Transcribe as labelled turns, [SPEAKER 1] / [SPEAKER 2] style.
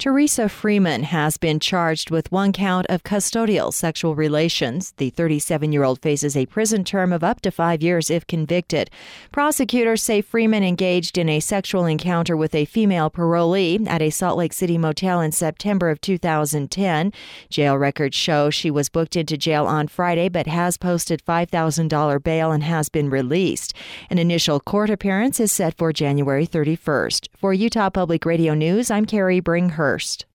[SPEAKER 1] Teresa Freeman has been charged with one count of custodial sexual relations. The 37-year-old faces a prison term of up to 5 years if convicted. Prosecutors say Freeman engaged in a sexual encounter with a female parolee at a Salt Lake City motel in September of 2010. Jail records show she was booked into jail on Friday but has posted $5,000 bail and has been released. An initial court appearance is set for January 31st. For Utah Public Radio News, I'm Carrie Bringhurst.